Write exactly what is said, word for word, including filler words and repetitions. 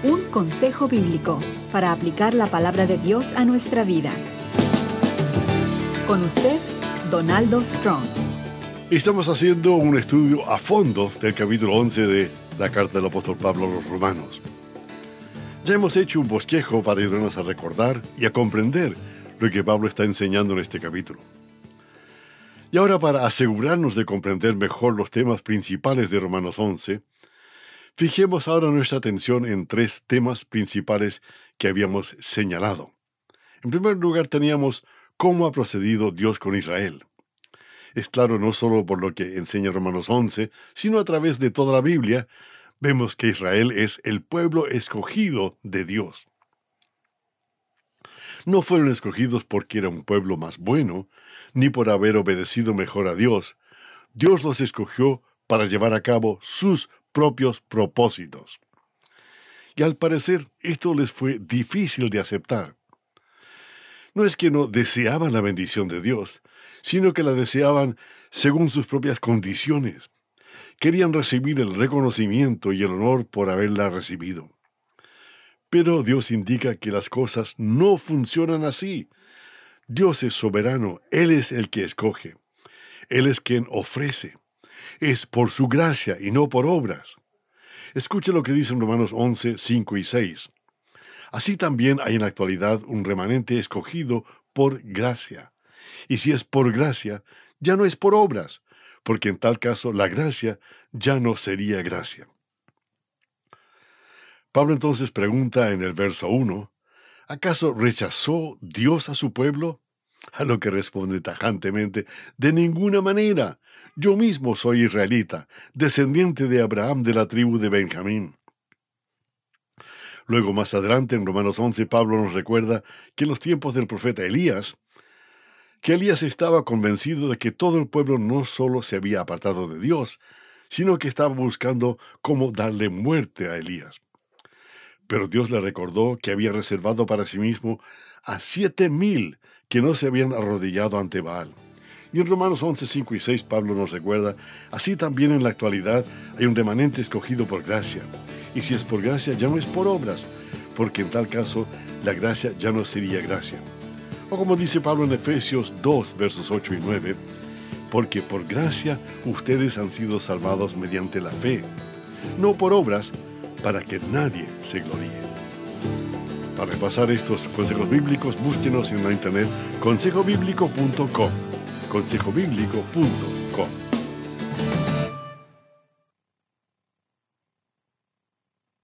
Un consejo bíblico para aplicar la palabra de Dios a nuestra vida. Con usted, Donaldo Strong. Estamos haciendo un estudio a fondo del capítulo once de la carta del apóstol Pablo a los Romanos. Ya hemos hecho un bosquejo para ayudarnos a recordar y a comprender lo que Pablo está enseñando en este capítulo. Y ahora, para asegurarnos de comprender mejor los temas principales de Romanos once, fijemos ahora nuestra atención en tres temas principales que habíamos señalado. En primer lugar, teníamos cómo ha procedido Dios con Israel. Es claro, no solo por lo que enseña Romanos once, sino a través de toda la Biblia, vemos que Israel es el pueblo escogido de Dios. No fueron escogidos porque era un pueblo más bueno, ni por haber obedecido mejor a Dios. Dios los escogió para llevar a cabo sus propios propósitos. Y al parecer, esto les fue difícil de aceptar. No es que no deseaban la bendición de Dios, sino que la deseaban según sus propias condiciones. Querían recibir el reconocimiento y el honor por haberla recibido. Pero Dios indica que las cosas no funcionan así. Dios es soberano, Él es el que escoge. Él es quien ofrece. Es por su gracia y no por obras. Escuche lo que dice en Romanos once, cinco y seis. Así también hay en la actualidad un remanente escogido por gracia. Y si es por gracia, ya no es por obras, porque en tal caso la gracia ya no sería gracia. Pablo entonces pregunta en el verso uno, ¿acaso rechazó Dios a su pueblo? A lo que responde tajantemente, de ninguna manera. Yo mismo soy israelita, descendiente de Abraham de la tribu de Benjamín. Luego, más adelante, en Romanos once, Pablo nos recuerda que en los tiempos del profeta Elías, que Elías estaba convencido de que todo el pueblo no solo se había apartado de Dios, sino que estaba buscando cómo darle muerte a Elías. Pero Dios le recordó que había reservado para sí mismo a siete mil que no se habían arrodillado ante Baal. Y en Romanos once, cinco y seis, Pablo nos recuerda, así también en la actualidad hay un remanente escogido por gracia. Y si es por gracia, ya no es por obras, porque en tal caso la gracia ya no sería gracia. O como dice Pablo en Efesios dos, versos ocho y nueve, porque por gracia ustedes han sido salvados mediante la fe, no por obras, para que nadie se gloríe. Para repasar estos consejos bíblicos, búsquenos en la internet consejo bíblico punto com, consejo bíblico punto com.